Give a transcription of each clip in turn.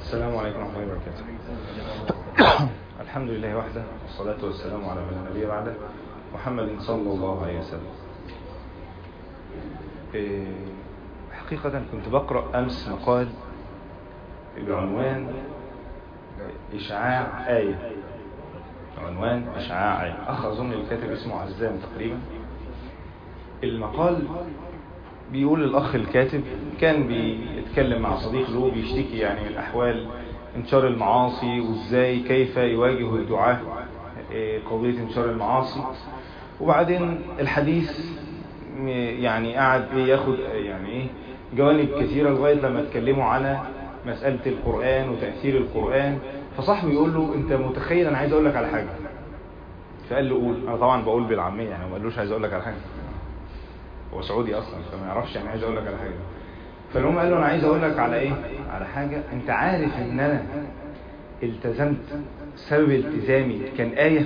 السلام عليكم ورحمة الله وبركاته. الحمد لله وحده والصلاة والسلام على من لا نبي بعده محمد صلى الله عليه وسلم. حقيقة كنت بقرأ أمس مقال بعنوان إشعاع آية. عنوان إشعاع آية. أخ أظن الكاتب اسمه عزام تقريبا. المقال بيقول الأخ الكاتب كان بيتكلم مع صديق له بيشتكي يعني من أحوال انتشار المعاصي وإزاي كيف يواجه الدعاة قضية انتشار المعاصي. وبعدين الحديث يعني قاعد ياخد يعني جوانب كثيرة لغاية لما اتكلموا على مسألة القرآن وتأثير القرآن. فصاحبه يقول له أنت متخيل أنا عايز أقول لك على حاجة. فقال له قول. أنا طبعا بقول بالعامية يعني ما قالوش عايز أقول لك على حاجة، هو سعودي اصلا فما يعرفش يعني عايز اقول لك على حاجه. فالهم قال له انا عايز اقول لك على ايه، على حاجه. انت عارف ان انا التزمت سبب التزامي كان ايه.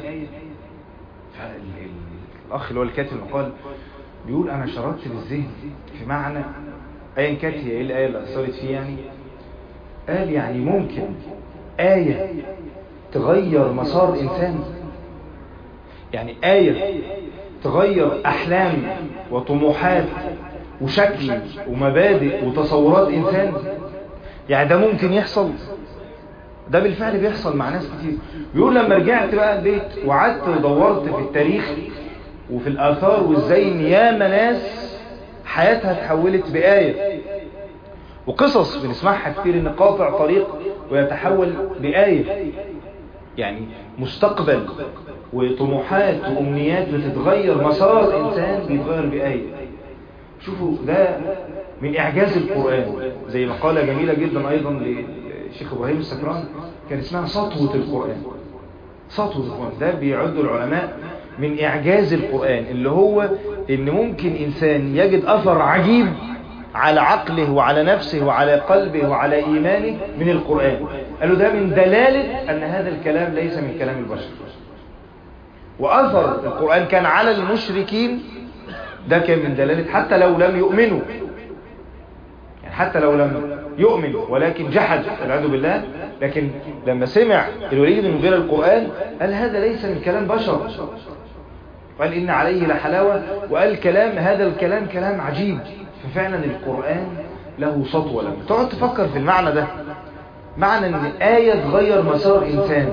فالاخ اللي هو الكاتب المقال بيقول انا شردت بالذهن في معنى ايا كانت هي ايه الايه اللي اثرت فيه يعني. قال يعني ممكن ايه تغير مسار انسان، يعني ايه تغير أحلام وطموحات وشكل ومبادئ وتصورات إنسان. يعني ده ممكن يحصل، ده بالفعل بيحصل مع ناس كتير. بيقول لما رجعت بقى البيت وقعدت ودورت في التاريخ وفي الآثار وإزاي إن ياما ناس حياتها اتحولت بآية، وقصص بنسمعها كتير إن قاطع طريق ويتحول بآية، يعني مستقبل وطموحات وأمنيات بتتغير، مسار إنسان بيتغير بآية. شوفوا ده من إعجاز القرآن. زي مقالة جميلة جدا أيضا للشيخ إبراهيم السكران كان اسمها سطوة القرآن. سطوة القرآن ده بيعد العلماء من إعجاز القرآن، اللي هو إن ممكن إنسان يجد أثر عجيب على عقله وعلى نفسه وعلى قلبه وعلى إيمانه من القرآن. قالوا ده من دلالة أن هذا الكلام ليس من كلام البشر. وأثر القرآن كان على المشركين، ده كان من دلالة حتى لو لم يؤمنوا، يعني حتى لو لم يؤمن ولكن جحد والعياذ بالله، لكن لما سمع الوليد بن المغيرة القرآن قال هذا ليس من كلام بشر، قال إن عليه لحلاوة، وقال كلام هذا الكلام كلام عجيب. ففعلا القرآن له سطوة. لما تقعد تفكر في المعنى ده، معنى ان آية تغير مسار إنسان.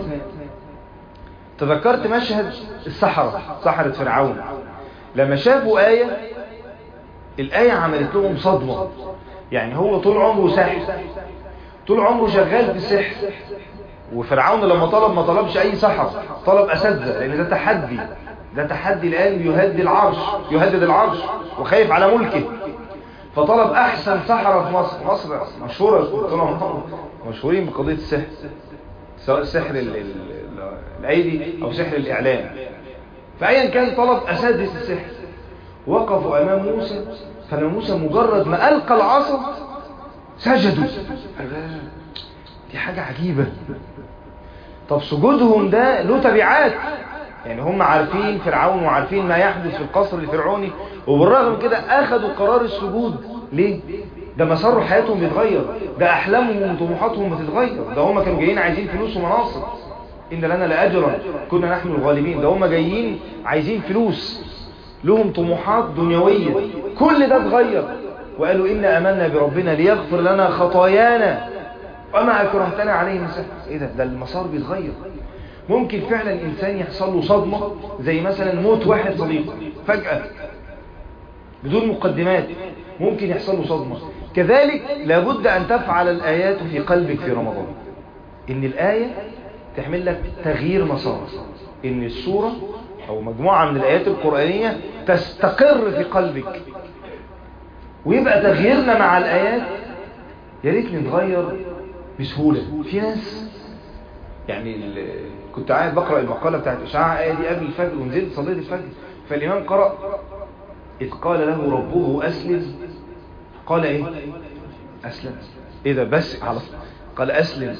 تذكرت مشهد سحرة فرعون لما شافوا آية، الآية عملت لهم صدمة. يعني هو طول عمره ساحر، طول عمره شغال في السحر، وفرعون لما طلب ما طلبش أي سحر، طلب أساتذة، لأن ده تحدي الآن يهدد العرش وخايف على ملكه. فطلب أحسن سحرة في مصر مشهورة، مشهورين بقضية السحر، سواء سحر الأيدي أو سحر الإعلام. فأيا كان طلب أساتذة السحر، وقفوا أمام موسى. فلما موسى مجرد ما ألقى العصا سجدوا. دي حاجة عجيبة. طب سجودهم ده له تبعات، يعني هم عارفين فرعون وعارفين ما يحدث في القصر الفرعوني، وبالرغم كده أخذوا قرار السجود. ليه؟ ده مسار حياتهم بيتغير، ده أحلامهم وطموحاتهم بتتغير. ده هم كانوا جايين عايزين فلوس ومناصب، إن لنا لأجرا كنا نحن الغالبين. ده هم جايين عايزين فلوس، لهم طموحات دنيوية. كل ده اتغير وقالوا إن آمنا بربنا ليغفر لنا خطايانا وما أكرهتنا عليه من سحر. إيه ده المسار بيتغير. ممكن فعلا إنسان يحصل له صدمة، زي مثلا موت واحد صديق فجأة بدون مقدمات، ممكن يحصل له صدمة. كذلك لابد أن تفعل الآيات في قلبك في رمضان، إن الآية تحمل لك تغيير مسار، إن السورة أو مجموعة من الآيات القرآنية تستقر في قلبك، ويبقى تغييرنا مع الآيات يا ريت نتغير بسهولة. في ناس يعني كنت قاعد بقرأ المقالة بتاعت إشعاع آية دي قبل الفجر، ونزلت صليت الفجر، فالإمام قرأ إذ قال له ربه أسلم، قال إيه؟ أسلم. إيه ده بس على قال أسلم،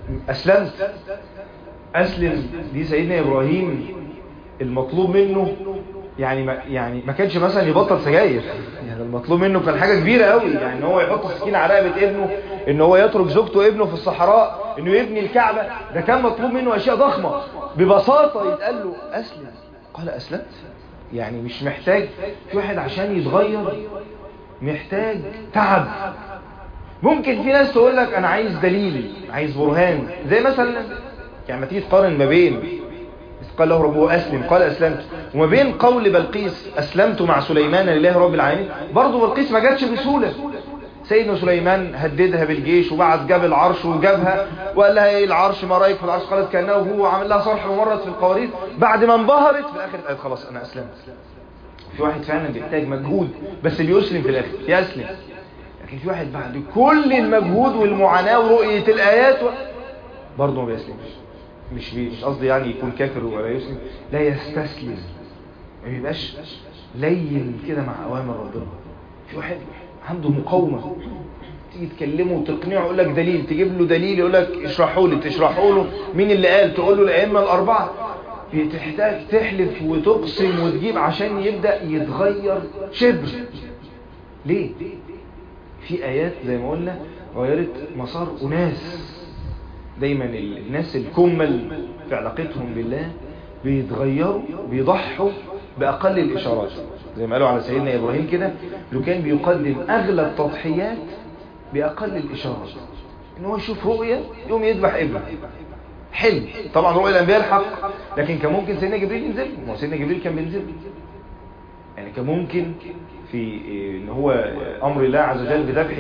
أسلم دي سيدنا إبراهيم المطلوب منه يعني ما كانش مثلا يبطل سجاير، يعني المطلوب منه كان حاجة كبيرة قوي، يعني ان هو يحط سكين على رقبة ابنه، ان هو يترك زوجته وابنه في الصحراء انه يبني الكعبة، ده كان مطلوب منه اشياء ضخمة، ببساطة يتقال له اسلم قال اسلمت. يعني مش محتاج في واحد عشان يتغير محتاج تعب. ممكن في ناس تقول لك انا عايز دليل، عايز برهان، زي مثلا يعني ما تيجي تقارن ما بين قال له ربه أسلم قال أسلمت، وما بين قول بلقيس أسلمت مع سليمان لله رب العالمين، برضه بلقيس ما جاتش بسهولة. سيدنا سليمان هددها بالجيش وبعت جاب العرش وجابها وقال لها ايه العرش ما رايك في العرش، قالت كأنه هو، عمل لها صرح ومرت في القوارير، بعد ما انبهرت في الاخر قالت خلاص انا اسلمت. في واحد فعلا بيحتاج مجهود بس بيسلم في الاخر يسلم، لكن في واحد بعد كل المجهود والمعاناة ورؤية الآيات برضه ما بيسلمش. مش قصدي يعني يكون كافر ولا يسلم، لا يستسلم، ما يبقاش لين كده مع اوامر ربنا. في واحد عنده مقاومه، تيجي تكلمه وتقنعه يقول لك دليل، تجيب له دليل يقول لك اشرحوا لي، تشرحوا له مين اللي قال، تقول له الائمه الاربعه، بتحتاج تحلف وتقسم وتجيب عشان يبدا يتغير شبر. ليه؟ في ايات زي ما قلنا غيرت مسار اناس. دايما الناس الكمل في علاقتهم بالله بيتغيروا، بيضحوا بأقل الإشارات، زي ما قالوا على سيدنا إبراهيم كده، لو كان بيقدم أغلى التضحيات بأقل الإشارات، إن هو يشوف رؤية يوم يذبح ابنه. حلم طبعا رؤية الأنبياء الحق، لكن كان ممكن سيدنا جبريل ينزل، ما سيدنا جبريل كان بينزل، يعني كان ممكن في ان هو امر الله عز وجل بذبح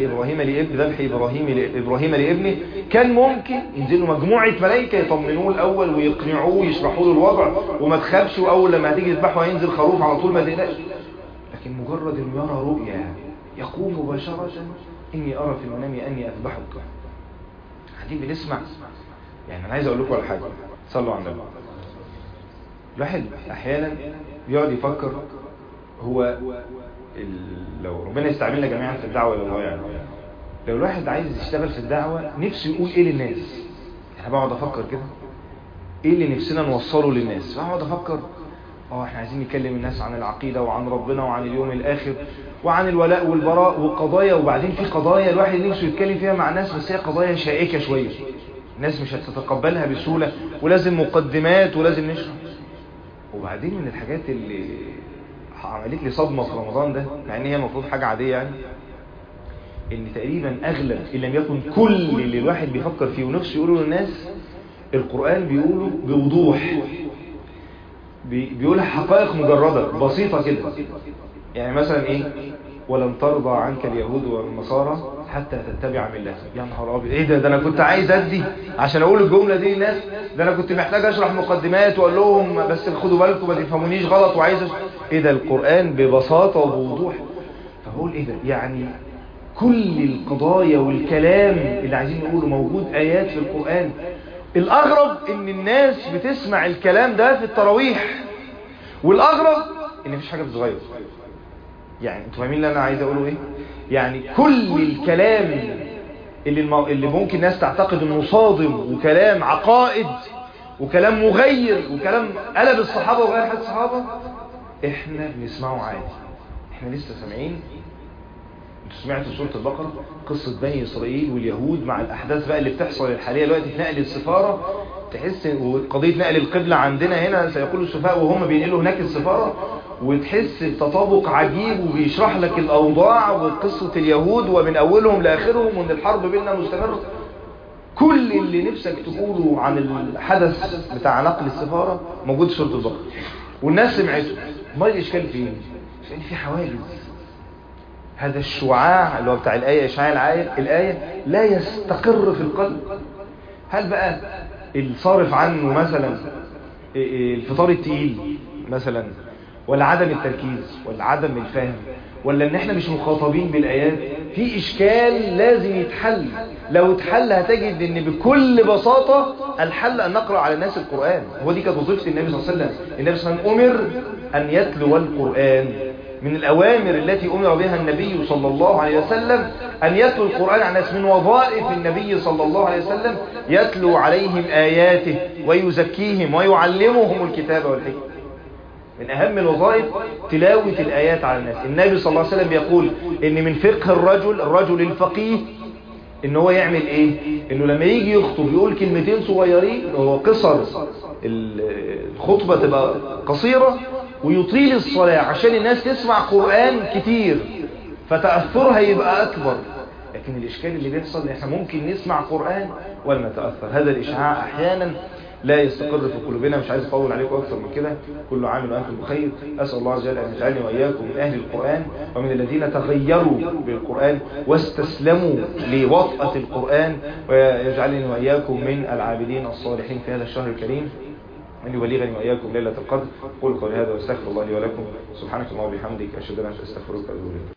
ابراهيم لابنه، كان ممكن ينزلوا مجموعه ملائكه يطمنوه الاول ويقنعوه ويشرحوا له الوضع وما تخافش، واول لما هتيجي تذبحه هينزل خروف على طول ما تقلقش. لكن مجرد انه يرى رؤيا يقوم مباشره اني ارى في المنام اني اذبحك. قاعدين بنسمع، يعني انا عايز اقول لكم على حاجه، صلوا على النبي. الواحد احيانا بيقعد يفكر، هو لو ربنا يستعملنا جميعا في الدعوة إلى الله، يعني لو الواحد عايز يشتغل في الدعوة نفسه يقول ايه للناس، انا بقعد افكر كده ايه اللي نفسنا نوصله للناس. بقعد افكر احنا عايزين نكلم الناس عن العقيدة وعن ربنا وعن اليوم الاخر وعن الولاء والبراء وقضايا، وبعدين في قضايا الواحد نفسه يتكلم فيها مع الناس بس هي قضايا شائكة شوية، الناس مش هتتقبلها بسهولة ولازم مقدمات ولازم نشرح. وبعدين من الحاجات اللي عملت لي صدمة في رمضان ده، مع ان هي المفروض حاجة عادية يعني، ان تقريبا اغلب ان لم يكن كل اللي الواحد بيفكر فيه ونفسه يقوله للناس القرآن بيقوله بوضوح، بيقولها حقائق مجردة بسيطة كده. يعني مثلا ايه، ولن ترضى عنك اليهود والنصارى حتى تتبع ملتهم. يا نهار ابيض، ايه ده انا كنت عايز ادي عشان اقول الجمله دي للناس، ده انا كنت محتاج اشرح مقدمات واقول لهم بس خدوا بالكم ما تفهمونيش غلط، وعايز ايه ده القران ببساطه وبوضوح. فبقول ايه ده، يعني كل القضايا والكلام اللي عايزين نقوله موجود ايات في القران. الاغرب ان الناس بتسمع الكلام ده في التراويح، والاغرب ان مفيش حاجه بتتغير. يعني انتوا فاهمين اللي انا عايز اقوله ايه؟ يعني كل الكلام اللي ممكن الناس تعتقد انه صادم وكلام عقائد وكلام مغير وكلام قلب الصحابه وغير حد الصحابه، احنا بنسمعه عادي. احنا لسه سامعين، انتوا سمعتوا سوره البقره قصه بني اسرائيل واليهود مع الاحداث بقى اللي بتحصل الحاليه دلوقتي في نقل السفاره، تحس وقضيه نقل القبله عندنا هنا سيقول السفهاء وهم بينقلوا هناك السفاره، وتحس بتطابق عجيب وبيشرح لك الاوضاع وقصه اليهود ومن اولهم لاخرهم وان الحرب بيننا مستمره. كل اللي نفسك تقوله عن الحدث بتاع نقل السفاره موجود في سوره البقره والناس سمعته. ما الاشكال فين؟ عشان في حواجز. هذا الشعاع اللي هو بتاع الآية، إشعاع الآية لا يستقر في القلب. هل بقى الصارف عنه مثلا الفطار التقيل مثلا، ولا عدم التركيز، ولا عدم الفهم، ولا ان احنا مش مخاطبين بالآيات؟ في إشكال لازم يتحل. لو اتحل هتجد ان بكل بساطة الحل ان نقرأ على الناس القرآن. هو دي كانت وظيفة النبي صلى الله عليه وسلم. النبي صلى الله عليه وسلم أمر أن يتلو القرآن. من الأوامر التي أمر بها النبي صلى الله عليه وسلم أن يتلو القرآن على الناس. من وظائف النبي صلى الله عليه وسلم يتلو عليهم آياته ويزكيهم ويعلمهم الكتاب والحكمة. من أهم الوظائف تلاوة الآيات على الناس. النبي صلى الله عليه وسلم يقول إن من فقه الرجل الفقيه ان هو يعمل ايه؟ انه لما يجي يخطب يقول كلمتين صغيرين، هو قصر الخطبة تبقى قصيرة، ويطيل الصلاة عشان الناس تسمع قرآن كتير فتأثرها يبقى أكبر. لكن الإشكال اللي بيحصل احنا ممكن نسمع قرآن ولا نتأثر. هذا الإشعاع أحيانا لا يستقر في قلوبنا. مش عايز أطول عليكم أكثر من كده. كل عام وأنتم بخير. أسأل الله عز وجل أن يجعلني وإياكم من أهل القرآن ومن الذين تغيروا بالقرآن واستسلموا لوطأة القرآن، ويجعلني وإياكم من العابدين الصالحين في هذا الشهر الكريم، أن يبلغني وإياكم ليلة القدر. قولوا قولي هذا واستغفر الله لي ولكم. سبحانك اللهم وبحمدك أشهد أن لا إله إلا أنت أستغفرك وأتوب إليك.